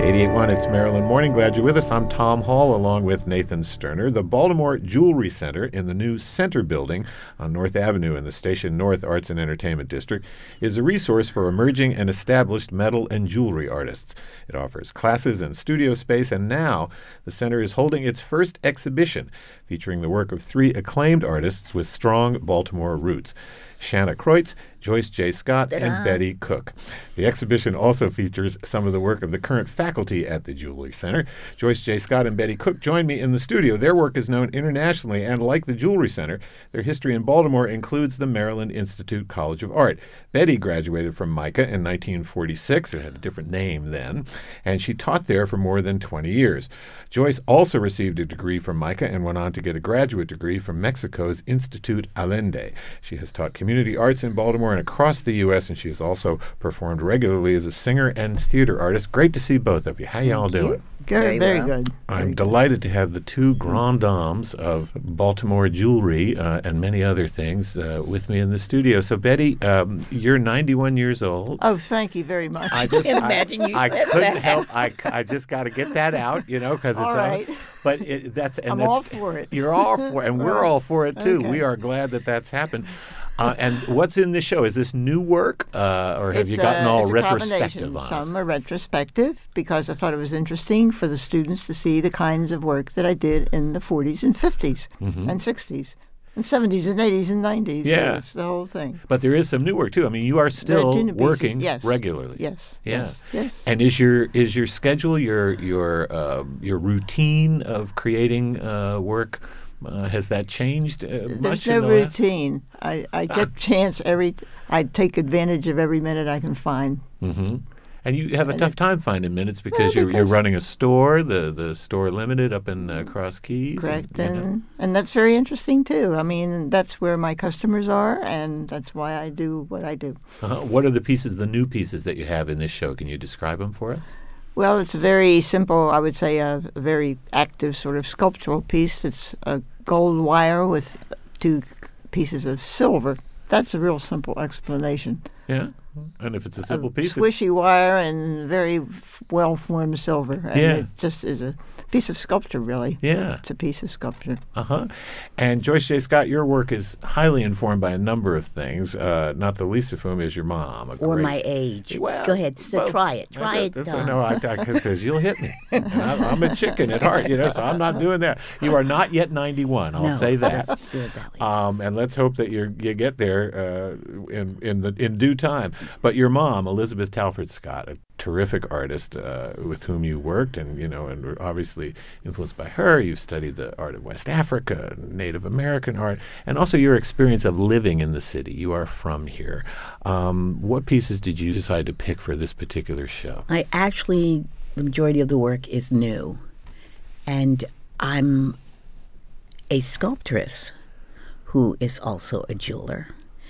88.1, it's Maryland Morning. Glad you're with us. I'm Tom Hall, along with Nathan Sterner. The Baltimore Jewelry Center in the new Center Building on North Avenue in the Station North Arts and Entertainment District is a resource for emerging and established metal and jewelry artists. It offers classes and studio space, and now the center is holding its first exhibition featuring the work of three acclaimed artists with strong Baltimore roots: Shanna Kreutz, Joyce J. Scott, and Betty Cook. The exhibition also features some of the work of the current faculty at the Jewelry Center. Joyce J. Scott and Betty Cook join me in the studio. Their work is known internationally, and like the Jewelry Center, their history in Baltimore includes the Maryland Institute College of Art. Betty graduated from MICA in 1946. It had a different name then, and she taught there for more than 20 years. Joyce also received a degree from MICA and went on to get a graduate degree from Mexico's Institute Allende. She has taught community arts in Baltimore and across the U.S., and she has also performed regularly as a singer and theater artist. Great to see both of you. How y'all doing? Good, very good. I'm delighted to have the two grand dames of Baltimore jewelry and many other things with me in the studio. So, Betty, you're 91 years old. Oh, thank you very much. I imagine you said couldn't that. help. I just got to get that out, because it's all right. But I'm all for it. You're all for it, and we're all for it too. Okay. We are glad that that's happened. And what's in this show? Is this new work, or have you gotten all it's a retrospective on Some us? are retrospective because I thought it was interesting for the students to see the kinds of work that I did in the 40s and 50s and 60s and 70s and 80s and 90s. Yeah. So it's the whole thing. But there is some new work too. I mean, you are still Doing the pieces, working yes. regularly. Yes. Yeah. Yes. And is your schedule, your routine of creating work? Has that changed much? There's no routine. I get chance I take advantage of every minute I can find. Mm-hmm. And you have a tough time finding minutes because you're running a store, the Store Limited up in Cross Keys. Correct, and that's very interesting too. I mean, that's where my customers are, and that's why I do what I do. What are the new pieces that you have in this show? Can you describe them for us? Well, it's a very simple, I would say, a very active sort of sculptural piece. It's a gold wire with two pieces of silver. That's a real simple explanation. Yeah, and if it's a simple piece, squishy wire and very well-formed silver. And it just is a piece of sculpture, really. Yeah. It's a piece of sculpture. And Joyce J. Scott, your work is highly informed by a number of things, not the least of whom is your mom. Or my age. Well, go ahead. So try it. Try it. No, because you'll hit me. And I'm a chicken at heart, so I'm not doing that. You are not yet 91. I'll say that. Let's do it that way. And let's hope that you get there in due time. But your mom, Elizabeth Talford Scott, a terrific artist with whom you worked, and and obviously influenced by her. You've studied the art of West Africa, Native American art, and also your experience of living in the city. You are from here. What pieces did you decide to pick for this particular show? The majority of the work is new, and I'm a sculptress who is also a jeweler.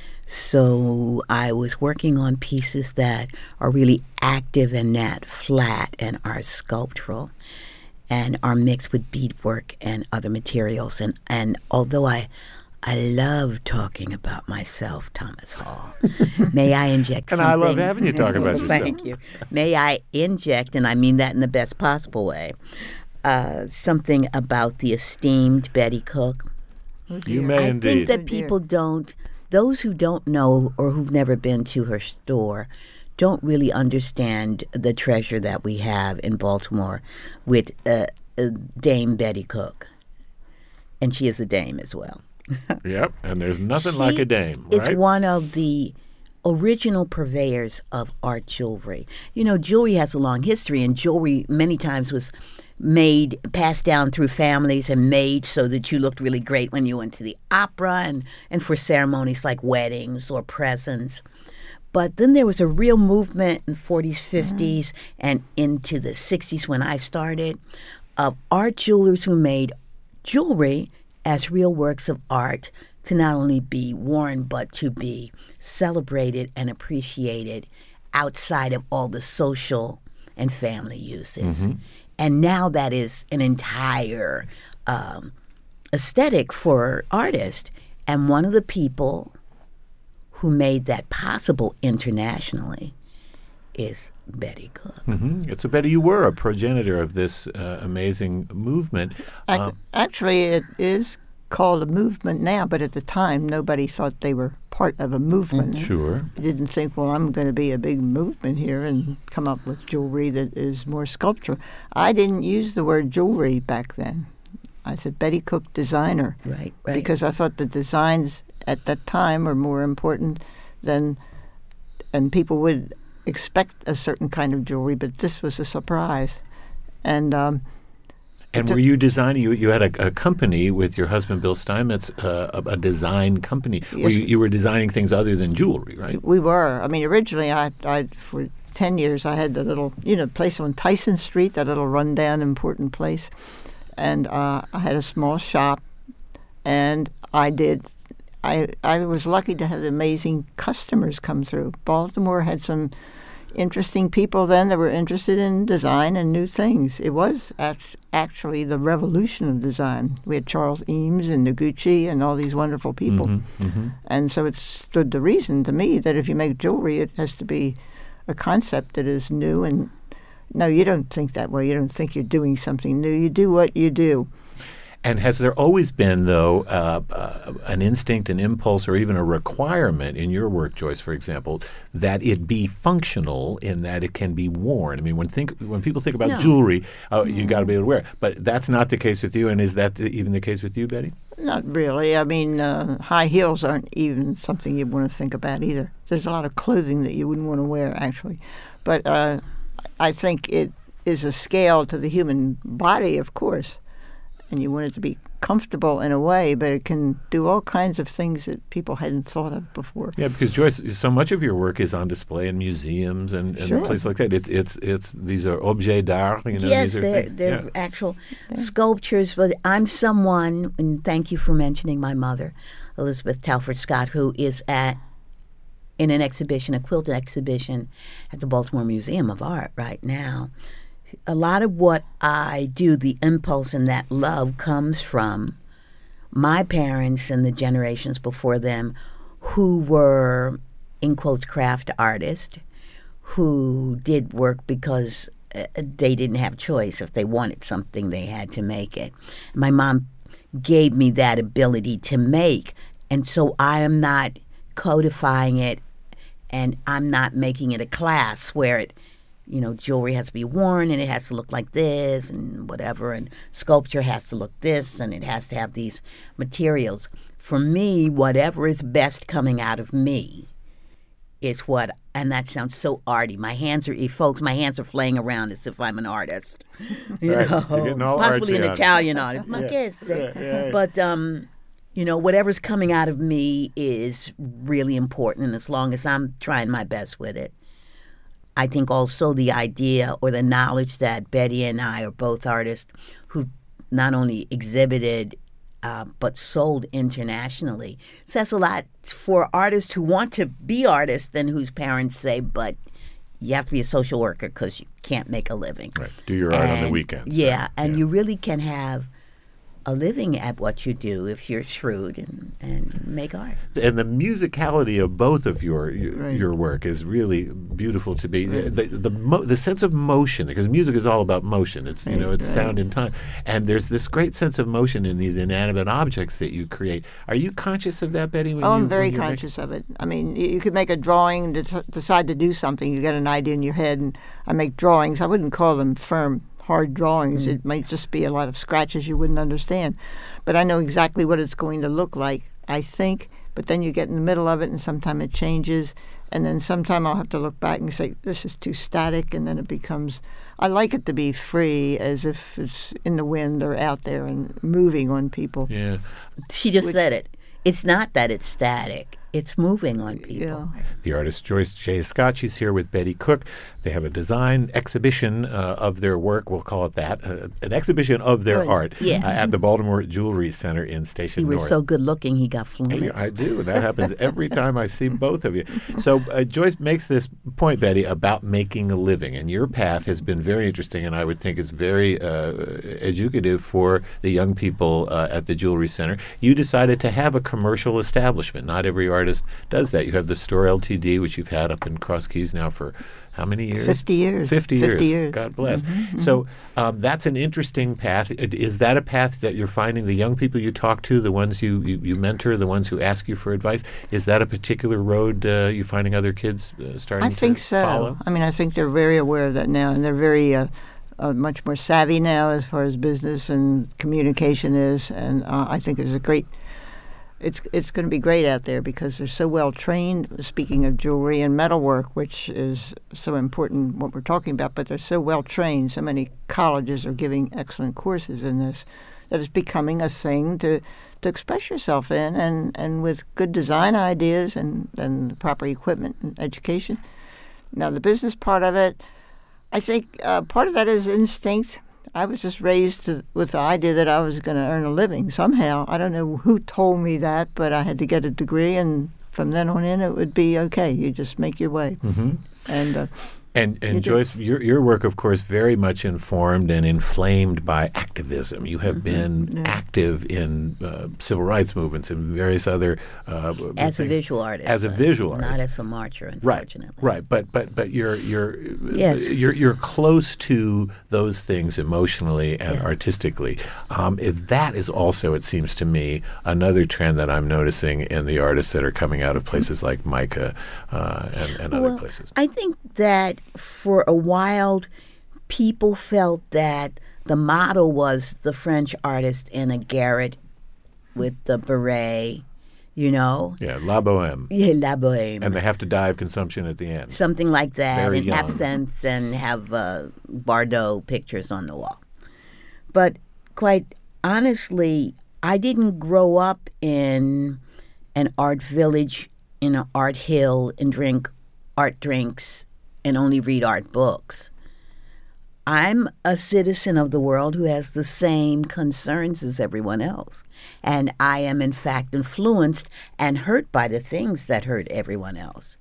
So I was working on pieces that are really active and not flat and are sculptural and are mixed with beadwork and other materials. And although I love talking about myself, Thomas Hall, may I inject something? And I love having you talk about yourself. Thank you. May I inject, and I mean that in the best possible way, something about the esteemed Betty Cook. You may indeed. I think that people those who don't know or who've never been to her store don't really understand the treasure that we have in Baltimore with Dame Betty Cook. And she is a dame as well. Yep, and there's nothing like a dame, right? Is one of the original purveyors of art jewelry. Jewelry has a long history, and jewelry many times was passed down through families and made so that you looked really great when you went to the opera and for ceremonies like weddings or presents. But then there was a real movement in the 40s, 50s, and into the 60s when I started of art jewelers who made jewelry as real works of art to not only be worn but to be celebrated and appreciated outside of all the social and family uses. And now that is an entire aesthetic for artists. And one of the people who made that possible internationally is Betty Cook. So, Betty, you were a progenitor of this amazing movement. Actually, it is called a movement now, but at the time, nobody thought they were part of a movement. Sure. You didn't think, well, I'm going to be a big movement here and come up with jewelry that is more sculpture. I didn't use the word jewelry back then. I said Betty Cook designer. Right. Because I thought the designs at that time were more important than, and people would expect a certain kind of jewelry, but this was a surprise. And were you designing? You had a company with your husband, Bill Steinmetz, a design company. Yes. Where you were designing things other than jewelry, right? We were. I mean, originally, I for 10 years, I had the little, place on Tyson Street, that little rundown important place. And I had a small shop, and I was lucky to have amazing customers come through. Baltimore had some interesting people then that were interested in design and new things. It was actually the revolution of design. We had Charles Eames and Noguchi and all these wonderful people. And so it stood to reason to me that if you make jewelry, it has to be a concept that is new. And no, you don't think that way. You don't think you're doing something new. You do what you do. And has there always been, though, an instinct, an impulse, or even a requirement in your work, Joyce, for example, that it be functional in that it can be worn? I mean, when people think about jewelry, you got to be able to wear it. But that's not the case with you, and is that even the case with you, Betty? Not really. I mean, high heels aren't even something you want to think about either. There's a lot of clothing that you wouldn't want to wear, actually. But I think it is a scale to the human body, of course. And you want it to be comfortable in a way, but it can do all kinds of things that people hadn't thought of before. Yeah, because Joyce, so much of your work is on display in museums and places like that. It's these are objets d'art. Yes, these they're actual sculptures. But I'm someone, and thank you for mentioning my mother, Elizabeth Telford Scott, who is in an exhibition, a quilt exhibition, at the Baltimore Museum of Art right now. A lot of what I do, the impulse and that love, comes from my parents and the generations before them who were, in quotes, craft artists, who did work because they didn't have choice. If they wanted something, they had to make it. My mom gave me that ability to make, and so I am not codifying it, and I'm not making it a class where jewelry has to be worn and it has to look like this and whatever, and sculpture has to look this and it has to have these materials. For me, whatever is best coming out of me is what, and that sounds so arty. My hands are flaying around as if I'm an artist. You're getting all possibly an artsy Italian artist. But whatever's coming out of me is really important, and as long as I'm trying my best with it. I think also the idea or the knowledge that Betty and I are both artists who not only exhibited but sold internationally says a lot for artists who want to be artists and whose parents say, but you have to be a social worker because you can't make a living. Right. Do your art on the weekends. Yeah, and you really can have a living at what you do if you're shrewd and make art. And the musicality of both of your work is really beautiful to me. The sense of motion, because music is all about motion. It's it's sound and time, and there's this great sense of motion in these inanimate objects that you create. Are you conscious of that, Betty? I'm very conscious of it. I mean, you could make a drawing, decide to do something. You get an idea in your head, and I make drawings. I wouldn't call them firm, hard drawings. It might just be a lot of scratches you wouldn't understand. But I know exactly what it's going to look like, I think. But then you get in the middle of it, and sometimes it changes. And then sometime I'll have to look back and say, this is too static. And then it becomes, I like it to be free, as if it's in the wind or out there and moving on people. Yeah. She just said it. It's not that it's static. It's moving on people. Yeah. The artist Joyce J. Scott, she's here with Betty Cook. They have a design exhibition of their work, we'll call it that, an exhibition of their art at the Baltimore Jewelry Center in Station North. He was so good looking, he got flummoxed. I do. That happens every time I see both of you. So Joyce makes this point, Betty, about making a living. And your path has been very interesting, and I would think is very educative for the young people at the Jewelry Center. You decided to have a commercial establishment. Not every artist does that. You have the Store Ltd., which you've had up in Cross Keys now for how many years? 50 years. 50 years. 50 years. God bless. So that's an interesting path. Is that a path that you're finding the young people you talk to, the ones you mentor, the ones who ask you for advice? Is that a particular road you're finding other kids starting I think to so. follow? I mean, I think they're very aware of that now, and they're very much more savvy now as far as business and communication is. And I think there's a great. It's going to be great out there because they're so well trained. Speaking of jewelry and metalwork, which is so important, what we're talking about, but they're so well trained. So many colleges are giving excellent courses in this that it's becoming a thing to express yourself in, and with good design ideas and the proper equipment and education. Now, the business part of it, I think part of that is instinct. I was just raised with the idea that I was going to earn a living somehow. I don't know who told me that, but I had to get a degree, and from then on in, it would be okay. You just make your way. And Joyce, your work, of course, very much informed and inflamed by activism. You have been active in civil rights movements and various other as things. a visual artist, as a visual artist, not as a marcher, unfortunately. Right. But you're Yes. you're close to those things emotionally and artistically. That is also, it seems to me, another trend that I'm noticing in the artists that are coming out of places like MICA and other places. I think that for a while, people felt that the model was the French artist in a garret with the beret, Yeah, La Boheme. Yeah, La Boheme. And they have to die of consumption at the end. Something like that, Very and young. absinthe, and have Bardot pictures on the wall. But quite honestly, I didn't grow up in an art village, in an art hill, and drink art drinks and only read art books. I'm a citizen of the world who has the same concerns as everyone else. And I am, in fact, influenced and hurt by the things that hurt everyone else.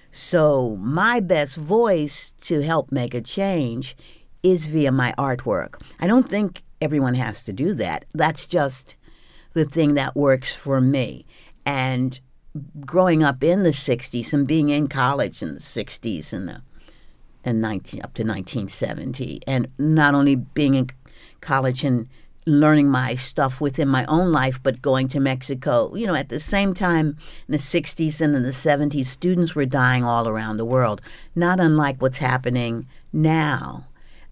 So my best voice to help make a change is via my artwork. I don't think everyone has to do that. That's just the thing that works for me. And growing up in the 60s and being in college in the 60s and up to 1970, and not only being in college and learning my stuff within my own life, but going to Mexico. At the same time in the 60s and in the 70s, students were dying all around the world, not unlike what's happening now.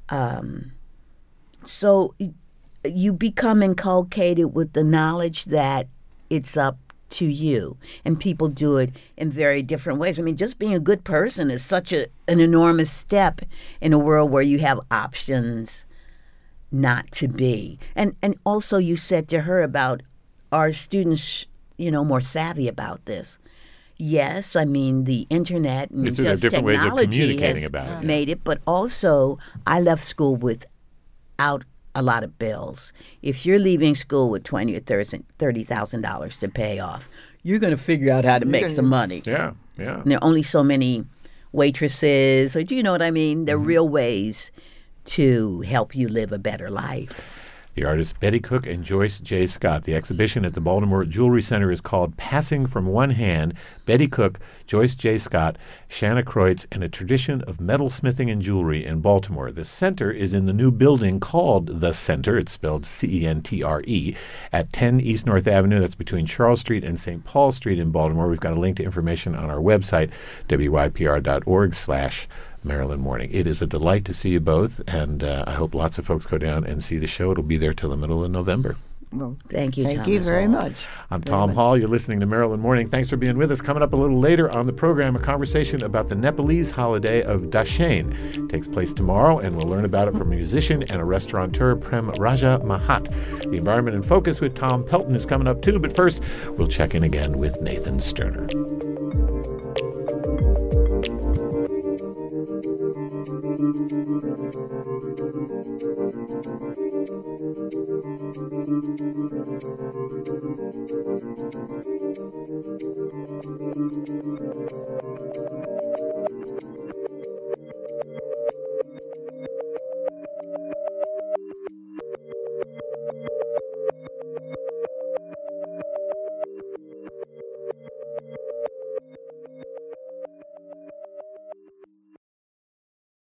So you become inculcated with the knowledge that it's up to you, and people do it in very different ways. I mean, just being a good person is such an enormous step in a world where you have options not to be. And also you said to her about our students, more savvy about this. Yes, I mean, the internet and There are just different ways of technology communicating has about it. made it, but also I left school without a lot of bills. If you're leaving school with $20,000 or $30,000 to pay off, you're going to figure out how to make some money. Yeah. And there are only so many waitresses, or do you know what I mean? There are real ways to help you live a better life. The artists Betty Cook and Joyce J. Scott. The exhibition at the Baltimore Jewelry Center is called Passing from One Hand, Betty Cook, Joyce J. Scott, Shanna Kreutz, and a Tradition of Metalsmithing and Jewelry in Baltimore. The center is in the new building called The Center, it's spelled C-E-N-T-R-E, at 10 East North Avenue. That's between Charles Street and St. Paul Street in Baltimore. We've got a link to information on our website, wypr.org/Maryland Morning. It is a delight to see you both, and I hope lots of folks go down and see the show. It'll be there till the middle of November. Well, Thank you, thank you Thomas very Hall. much. I'm Tom Hall. You're listening to Maryland Morning. Thanks for being with us. Coming up a little later on the program, a conversation about the Nepalese holiday of Dashain. It takes place tomorrow, and we'll learn about it from a musician and a restaurateur, Prem Raja Mahat. The Environment in Focus with Tom Pelton is coming up too, but first, we'll check in again with Nathan Sterner.